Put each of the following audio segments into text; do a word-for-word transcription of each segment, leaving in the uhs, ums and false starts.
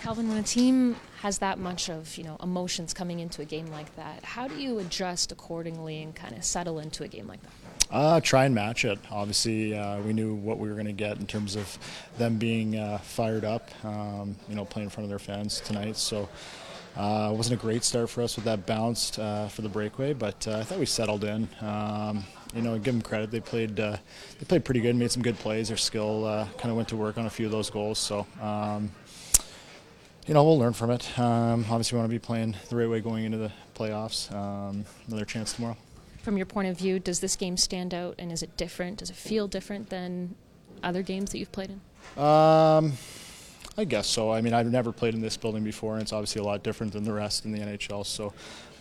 Calvin, when a team has that much of, you know, emotions coming into a game like that, how do you adjust accordingly and kind of settle into a game like that? Uh, try and match it. Obviously, uh, we knew what we were going to get in terms of them being uh, fired up, um, you know, playing in front of their fans tonight. So uh, it wasn't a great start for us with that bounce uh, for the breakaway, but uh, I thought we settled in. Um, you know, give them credit. They played uh, they played pretty good, made some good plays. Their skill uh, kind of went to work on a few of those goals. So, um, you know, we'll learn from it. Um, obviously, we want to be playing the right way going into the playoffs. Um, another chance tomorrow. From your point of view, does this game stand out, and is it different? Does it feel different than other games that you've played in? Um, I guess so. I mean, I've never played in this building before, and it's obviously a lot different than the rest in the N H L. So,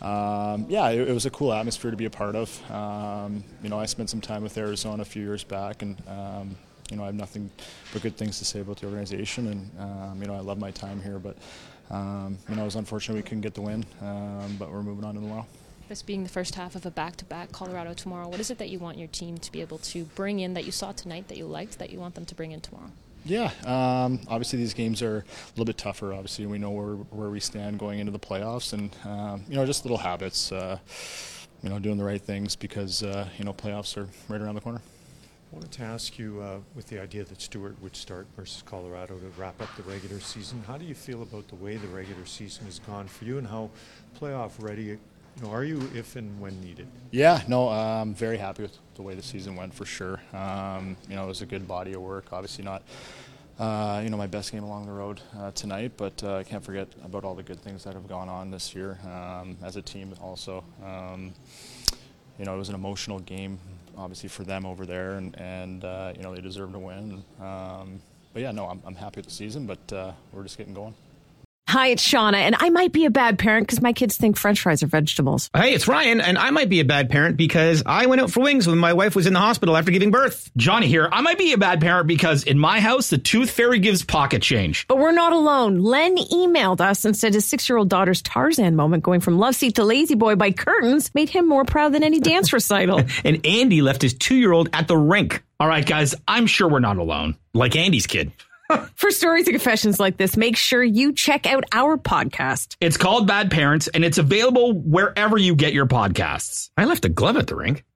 um, yeah, it, it was a cool atmosphere to be a part of. Um, you know, I spent some time with Arizona a few years back, and um, you know, I have nothing but good things to say about the organization, and um, you know, I love my time here. But um, you know, it was unfortunate we couldn't get the win, um, but we're moving on to tomorrow. This being the first half of a back-to-back Colorado tomorrow, what is it that you want your team to be able to bring in that you saw tonight, that you liked, that you want them to bring in tomorrow? Yeah, um, obviously these games are a little bit tougher. Obviously, we know where where we stand going into the playoffs, and um, you know, just little habits. Uh, you know, doing the right things because uh, you know, playoffs are right around the corner. I wanted to ask you, uh, with the idea that Stewart would start versus Colorado to wrap up the regular season, how do you feel about the way the regular season has gone for you, and how playoff ready? You know, are you if and when needed? Yeah, no, I'm very happy with the way the season went for sure. Um, you know, it was a good body of work. Obviously not, uh, you know, my best game along the road uh, tonight, but uh, I can't forget about all the good things that have gone on this year um, as a team also. Um, you know, it was an emotional game, obviously, for them over there, and, and uh, you know, they deserve to win. Um, but yeah, no, I'm, I'm happy with the season, but uh, we're just getting going. Hi, it's Shauna, and I might be a bad parent because my kids think French fries are vegetables. Hey, it's Ryan, and I might be a bad parent because I went out for wings when my wife was in the hospital after giving birth. Johnny here. I might be a bad parent because in my house, the tooth fairy gives pocket change. But we're not alone. Len emailed us and said his six-year-old daughter's Tarzan moment going from love seat to lazy boy by curtains made him more proud than any dance recital. And Andy left his two-year-old at the rink. All right, guys, I'm sure we're not alone. Like Andy's kid. For stories and confessions like this, make sure you check out our podcast. It's called Bad Parents, and it's available wherever you get your podcasts. I left a glove at the rink.